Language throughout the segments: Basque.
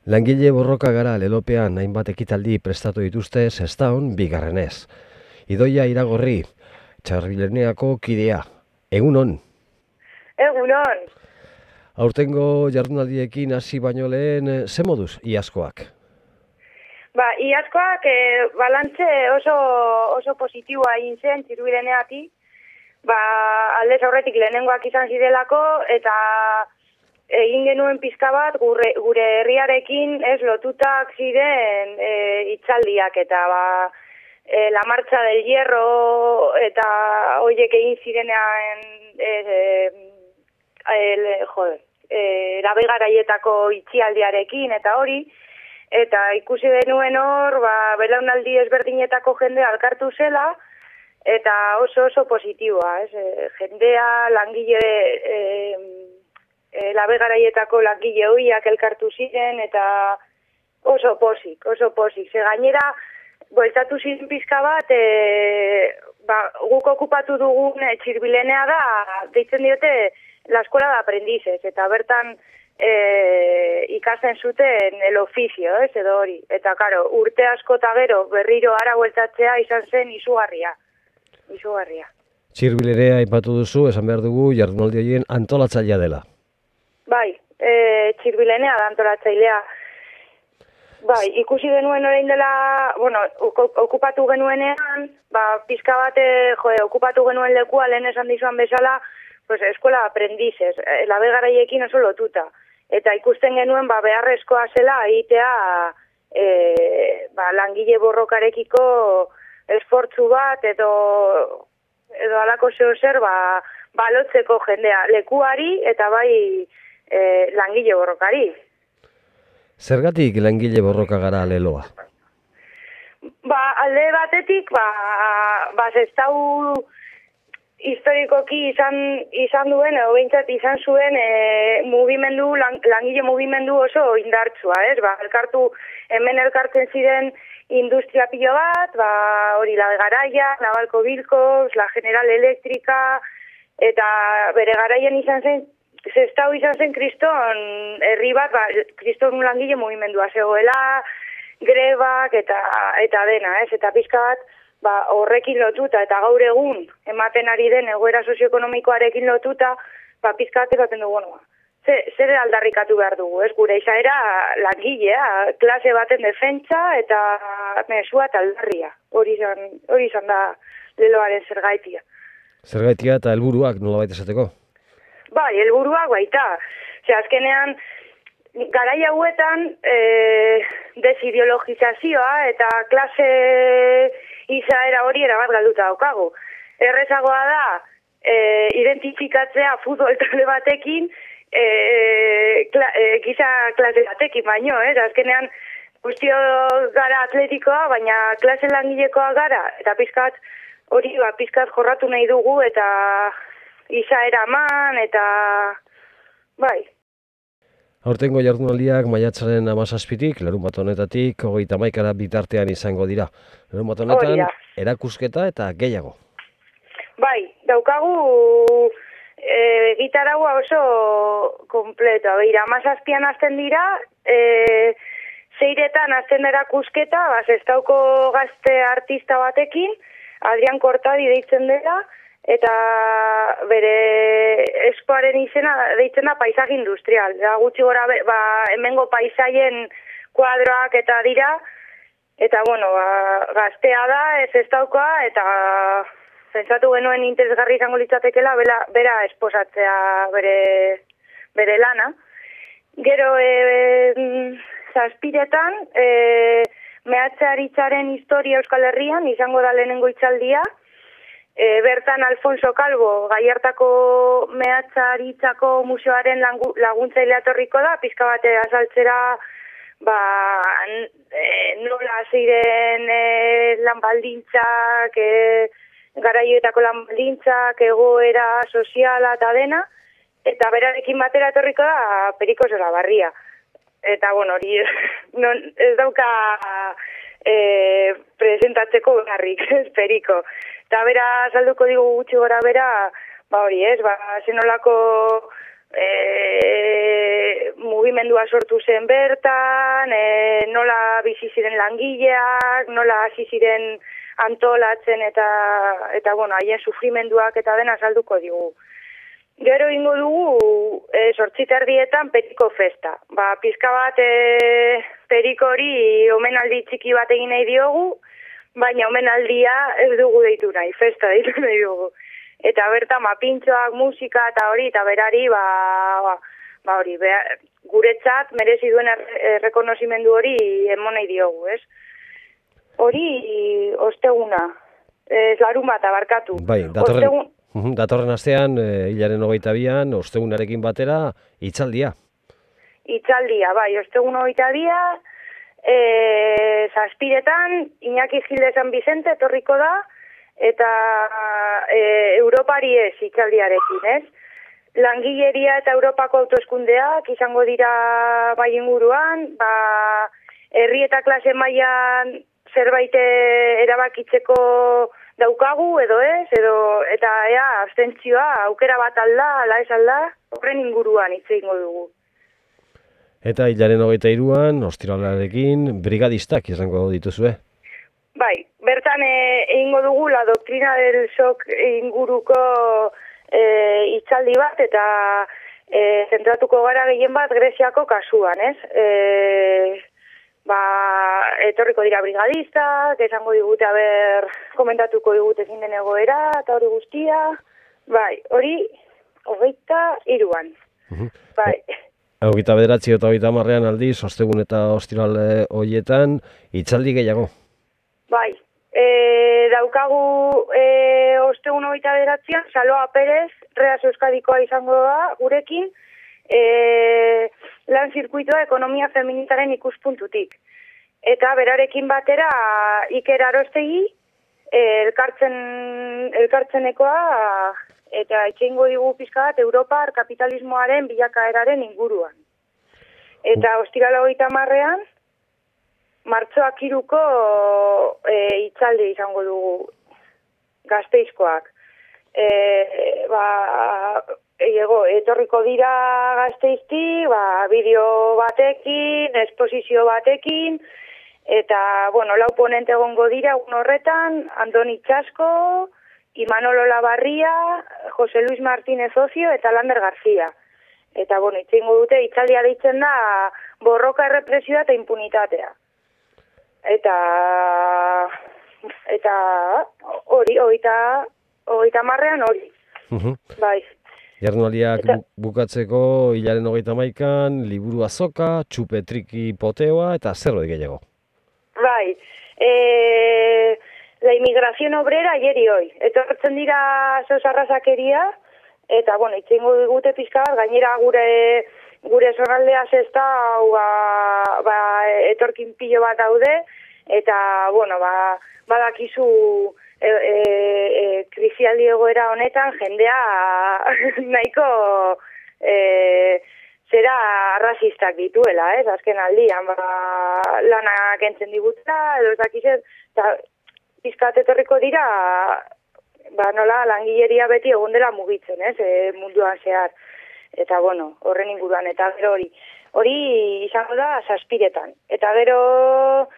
Langile borroka gara lelopean hainbat ekitaldi prestatu dituzte Sestaon bigarrenez. Idoia Iragorri, Txirbileneako kidea. Egunon. Egunon. Aurtengo jardunaldiekin hasi baino lehen, ze moduz iazkoak? Iazkoak balantze oso positiboa egin zen Txirbileneatik. Aldez aurretik lehenengoak izan zidelako eta egin genuen pizka bat gure herriarekin lotutak ziren hitzaldiak eta La Marcha del Hierro eta horiek egin zirenean Labe garaietako itxialdiarekin eta hori, eta ikusi genuen hor, belaunaldi ezberdinetako jendea elkartu zela, eta oso positiboa, jendea, langile, Labe garaietako langile hoiak elkartu ziren, eta oso posik. Ze gainera, bueltatu ziren pizka bat, guk okupatu dugun Txirbilenea da, deitzen diote, la escuela de aprendices, eta bertan ikasten zuten el oficio, edo hori. Eta, karo, urte asko eta gero berriro ara bueltatzea izan zen izugarria. Txirbilerea aipatu duzu, esan behar dugu jardunaldi horien antolatzailea dela. Bai, Txirbilenea da antolatzailea. Bai, ikusi genuen orain dela, okupatu genuenean, pizka bat, okupatu genuen lekua lehen esan dizuan bezala, eskuela aprendices, Labe garaiekin oso lotuta. Eta ikusten genuen beharrezkoa zela egitea langile borrokarekiko esfortzu bat edo alako zer balotzeko jendea lekuari eta bai langile borrokari. Zergatik langile borroka gara leloa? Alde batetik, Sestau historikoki izan duen, edo behintzat izan zuen langile mugimendu oso indartsua, hemen elkartzen ziren industria pilo bat, hori Labe garaia, Navalko-Bilkos, la General Electrica, eta bere garaian izan zen, Sestau izan zen kriston herri bat, kriston langile mugimendua zegoela, grebak eta dena, eta pizka bat, horrekin lotuta eta gaur egun ematen ari den egoera sozioekonomikoarekin lotuta, pizka bat esaten dugu, zer aldarrikatu behar dugu, gure izaera langilea, klase baten defentsa eta mesua eta aldarria. Hori izan da leloaren zergaitia. Zergaitia eta helburuak nolabait esateko? Bai, helburuak baita. Azkenean, garai hauetan desideologizazioa eta klase izaera hori erabat galduta daukagu. Errezagoa da identifikatzea futbol talde batekin giza klase batekin baino, azkenean guztio gara atletikoa, baina klase langilekoa gara, eta pizkat hori pizkat jorratu nahi dugu eta izaera eman eta bai. Aurtengo jardunaldiak maiatzaren 17-tik, larunbat honetatik, 31 bitartean izango dira. Larunbat honetan, erakusketa eta gehiago. Bai, daukagu gitaraua oso kompleto. 17an hasten dira, 6etan hasten da erakusketa, Sestauko gazte artista batekin, Adrian Cortadi deitzen dela, eta bere espoaren izena deitzen da paisaje industrial. Gutxi gora hemengo paisaien kuadroak eta dira, eta gaztea da, Sestaukoa, eta pentsatu genuen interesgarri izango litzatekeela bera esposatzea bere lana. Gero 7etan mehatxaritzaren historia Euskal Herrian izango da lehenengo hitzaldia. Bertan Alfonso Calvo, Gallartako mehatxaritzako museoaren laguntzailea etorriko da, pizka bat azaltzera nola ziren lan baldintzak, garaioetako lan baldintzak, egoera soziala eta dena, eta berarekin batera etorriko da Periko Zorabarria. Eta, hori ez dauka presentatzeko beharrik, Periko. Eta bera salduko digu gutxi gora bera, zenolako mugimendua sortu zen bertan, nola bizi ziren langileak, nola hasi ziren antolatzen eta bueno, haien sufrimenduak eta dena azalduko digu. Gero ingo dugu 8:30 periko festa. Pizka bat periko hori omenaldi txiki bat egin nahi diogu, baina omenaldia ez dugu deitu nahi, festa deitu nahi dugu. Eta bertan pintxoak, musika eta hori, eta berari hori, guretzat merezi duen errekonozimendu hori emon nahi diogu, ez? Hori osteguna, larunbata barkatu. Bai, datorren astean, hilaren 22an, ostegunarekin batera, hitzaldia. Hitzaldia, bai, ostegun 22, 7:00 Iñaki Gil de San Vicente etorriko da, eta Europari ez hitzaldiarekin, ez? Langileria eta Europako autoeskundeak izango dira bai inguruan, herri eta klase mailan zerbait erabakitzeko daukagu edo ez, eta abstentzioa aukera bat alda, ala ez alda, horren inguruan hitz egingo dugu. Eta hilaren 23an, ostiralarekin, brigadistak izango dituzue? Bai, bertan egingo dugu la doctrina del shock inguruko hitzaldi bat, eta zentratuko gara gehien bat Greziako kasuan, ez? Etorriko dira brigadistak, esango digute, komentatuko digute zein den egoera, eta hori guztia, bai, hori 23an. Bai. 29 eta 30 aldiz, ostegun eta ostiral horietan, hitzaldi gehiago. Bai, daukagu ostegun 29an, Saloa Perez, Reas Euskadikoa izango da, gurekin, lan zirkuitoa ekonomia feminitaren ikuspuntutik. Eta berarekin batera Iker Arostegi, elkartzenekoa, eta itxeingo digu pizka bat Europar kapitalismoaren bilakaeraren inguruan. Eta ostirala 30an, martxoak 3ko hitzaldi izango dugu Gasteizkoak. Etorriko dira Gasteizti, bideo batekin, esposizio batekin, eta, lau ponente egongo dira egun horretan, Andoni Txasko, Imanol Olabarria, Jose Luis Martínez Ocio eta Lander García. Eta, itxeingo dute, hitzaldia deitzen da borroka errepresioa eta impunitatea. Eta hori, 30an hori. Bai. Jardunaldiak bukatzeko hilaren 31an, liburu azoka, txupetriki poteoa eta zerbait gehiago. Bai. La inmigración obrera ayer y hoy. Etortzen dira arrazakeria, eta, itxeingo digute pizka bat, gainera gure zonaldea zesta, etorkin pilo bat daude, eta, badakizu krisialdi egoera honetan jendea nahiko zera arrazistak dituela, ez? Azken aldian, lanak entzen digutela, edo ez dakizet, eta pizkat etorriko dira, nola langileria beti egon dela mugitzen, ez? Munduan zehar. Eta, horren inguruan, eta gero hori izango da 7:00. Eta gero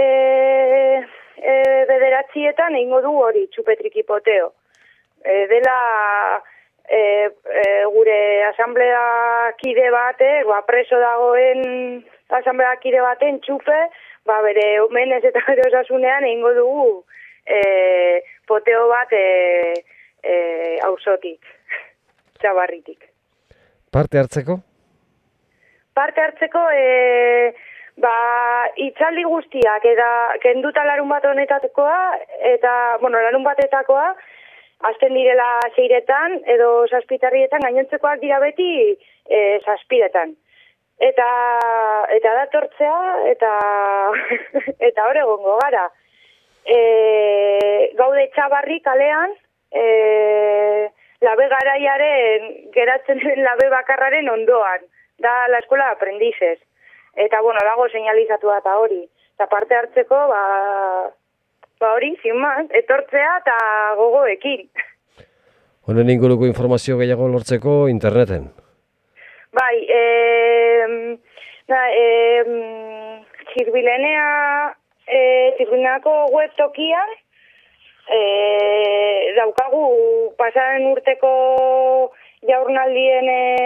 9:00 egingo du hori, txupetriki poteo. Dela gure asamblea kide bate, preso dagoen asamblea kide baten txupe, bere omenez eta bere osasunean egingo dugu poteo bat auzotik, Txabarritik. Parte hartzeko? Parte hartzeko, hitzaldi guztiak, eta kenduta larun bat honetakoa, eta, larun batetakoa, azten direla 6:00 edo 7:00 gainontzekoak dira beti 7:00. Eta datortzea, eta hor egongo gara. Gaude Txabarri kalean, labe garaiaren, geratzen den labe bakarraren ondoan, da la escuela de aprendices. Eta, dago señalizatua eta hori. Eta parte hartzeko, hori, zinmaz, etortzea eta gogoekin. Honen inguruko informazio gehiago lortzeko interneten? Bai, Txirbileneako web tokian daukagu pasaren urteko jaurnaldien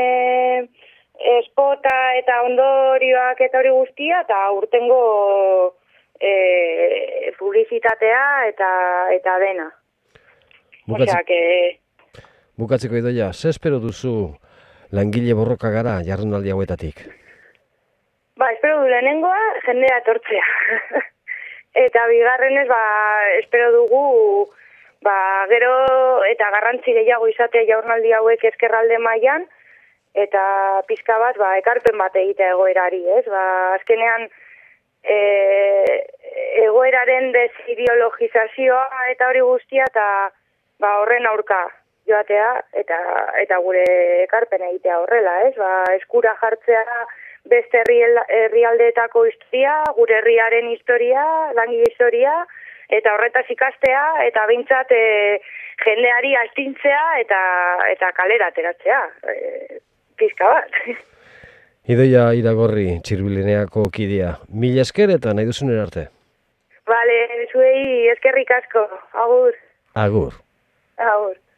espota eta ondorioak eta hori guztia, eta urtengo publizitatea eta dena. Bukatzeko Idoia, ze espero duzu langile borroka gara jardunaldi hauetatik? Espero du lehenengoa jendea etortzea. Eta bigarrenez, espero dugu gero eta garrantzi gehiago izatea jardunaldi hauek ezkerralde mailan, eta pizka bat ekarpen bat egitea egoerari, ez? Azkenean egoeraren desideologizazioa eta hori guztia, eta horren aurka joatea eta gure ekarpen egitea horrela, ez? Eskura jartzea beste herrialdeetako historia, gure herriaren historia, langile historia, eta horretaz ikastea, eta behintzat jendeari astintzea eta kalera ateratzea, pizka bat. Idoia Iragorri, Txirbileneako kidea, mila esker eta nahi duzunen arte. Bale, zuei eskerrik asko, agur. Agur. Agur.